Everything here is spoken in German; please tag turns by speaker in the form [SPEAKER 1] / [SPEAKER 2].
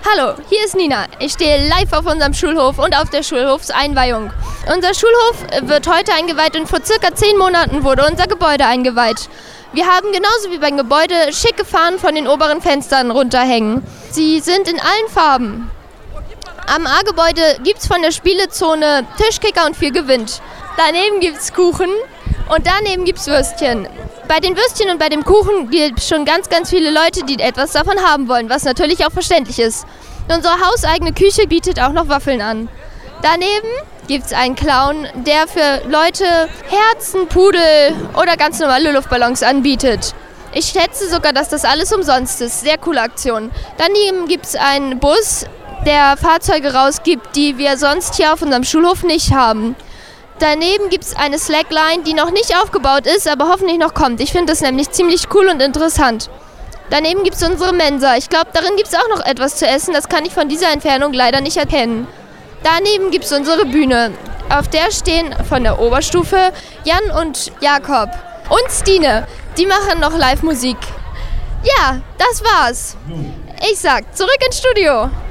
[SPEAKER 1] Hallo, hier ist Nina. Ich stehe live auf unserem Schulhof und auf der Schulhofseinweihung. Unser Schulhof wird heute eingeweiht und vor circa 10 Monaten wurde unser Gebäude eingeweiht. Wir haben genauso wie beim Gebäude schicke Fahnen von den oberen Fenstern runterhängen. Sie sind in allen Farben. Am A-Gebäude gibt es von der Spielezone Tischkicker und viel Gewind. Daneben gibt es Kuchen und daneben gibt es Würstchen. Bei den Würstchen und bei dem Kuchen gibt es schon ganz, ganz viele Leute, die etwas davon haben wollen, was natürlich auch verständlich ist. Unsere hauseigene Küche bietet auch noch Waffeln an. Daneben gibt es einen Clown, der für Leute Herzen, Pudel oder ganz normale Luftballons anbietet. Ich schätze sogar, dass das alles umsonst ist. Sehr coole Aktion. Daneben gibt es einen Bus, der Fahrzeuge rausgibt, die wir sonst hier auf unserem Schulhof nicht haben. Daneben gibt es eine Slackline, die noch nicht aufgebaut ist, aber hoffentlich noch kommt. Ich finde das nämlich ziemlich cool und interessant. Daneben gibt es unsere Mensa. Ich glaube, darin gibt es auch noch etwas zu essen. Das kann ich von dieser Entfernung leider nicht erkennen. Daneben gibt es unsere Bühne. Auf der stehen von der Oberstufe Jan und Jakob und Stine. Die machen noch Live-Musik. Ja, das war's. Ich sag, zurück ins Studio.